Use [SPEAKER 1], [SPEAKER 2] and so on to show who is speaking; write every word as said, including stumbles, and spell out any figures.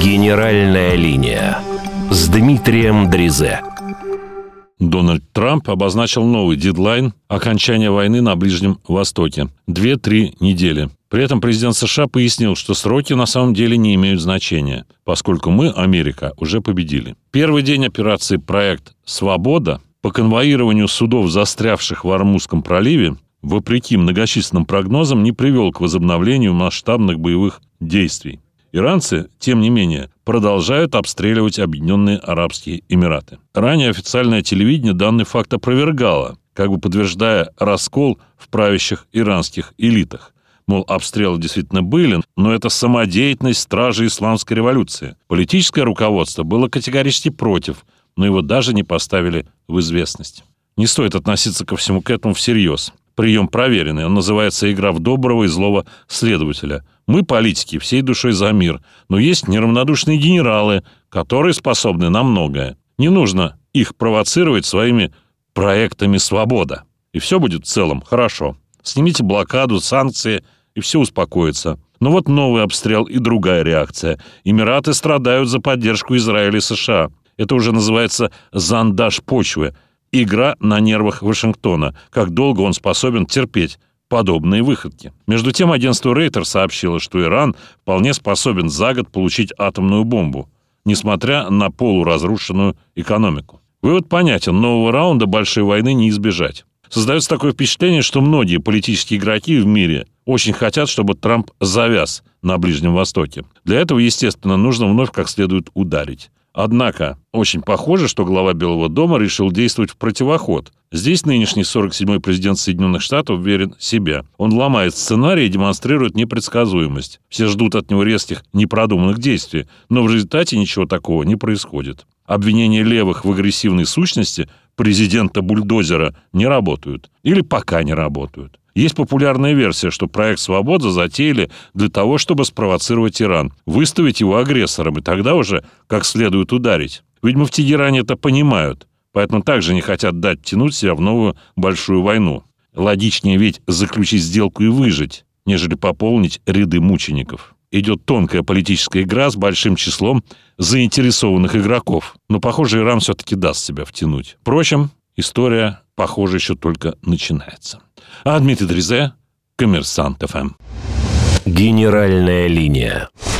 [SPEAKER 1] Генеральная линия с Дмитрием Дризе.
[SPEAKER 2] Дональд Трамп обозначил новый дедлайн окончания войны на Ближнем Востоке – две-три недели. При этом президент США пояснил, что сроки на самом деле не имеют значения, поскольку мы, Америка, уже победили. Первый день операции «Проект Свобода» по конвоированию судов, застрявших в Ормузском проливе, вопреки многочисленным прогнозам, не привел к возобновлению масштабных боевых действий. Иранцы, тем не менее, продолжают обстреливать Объединенные Арабские Эмираты. Ранее официальное телевидение данный факт опровергало, как бы подтверждая раскол в правящих иранских элитах. Мол, обстрелы действительно были, но это самодеятельность стражей исламской революции. Политическое руководство было категорически против, но его даже не поставили в известность. Не стоит относиться ко всему к этому всерьез. Прием проверенный. Он называется «игра в доброго и злого следователя». Мы, политики, всей душой за мир, но есть неравнодушные генералы, которые способны на многое. Не нужно их провоцировать своими проектами «Свобода». И все будет в целом хорошо. Снимите блокаду, санкции, и все успокоится. Но вот новый обстрел и другая реакция. Эмираты страдают за поддержку Израиля и США. Это уже называется зондаж почвы. Игра на нервах Вашингтона. Как долго он способен терпеть подобные выходки. Между тем, агентство Рейтер сообщило, что Иран вполне способен за год получить атомную бомбу, несмотря на полуразрушенную экономику. Вывод понятен: нового раунда большой войны не избежать. Создается такое впечатление, что многие политические игроки в мире очень хотят, чтобы Трамп завяз на Ближнем Востоке. Для этого, естественно, нужно вновь как следует ударить. Однако, очень похоже, что глава Белого дома решил действовать в противоход. Здесь нынешний сорок седьмой президент Соединенных Штатов уверен в себе. Он ломает сценарий и демонстрирует непредсказуемость. Все ждут от него резких, непродуманных действий, но в результате ничего такого не происходит. Обвинения левых в агрессивной сущности президента-бульдозера не работают. Или пока не работают. Есть популярная версия, что проект «Свобода» затеяли для того, чтобы спровоцировать Иран, выставить его агрессором, и тогда уже как следует ударить. Видимо, в Тегеране это понимают, поэтому также не хотят дать тянуть себя в новую большую войну. Логичнее ведь заключить сделку и выжить, нежели пополнить ряды мучеников. Идет тонкая политическая игра с большим числом заинтересованных игроков. Но, похоже, Иран все-таки даст себя втянуть. Впрочем, история, похоже, еще только начинается. А Дмитрий Дризе, Коммерсант ФМ.
[SPEAKER 1] Генеральная линия.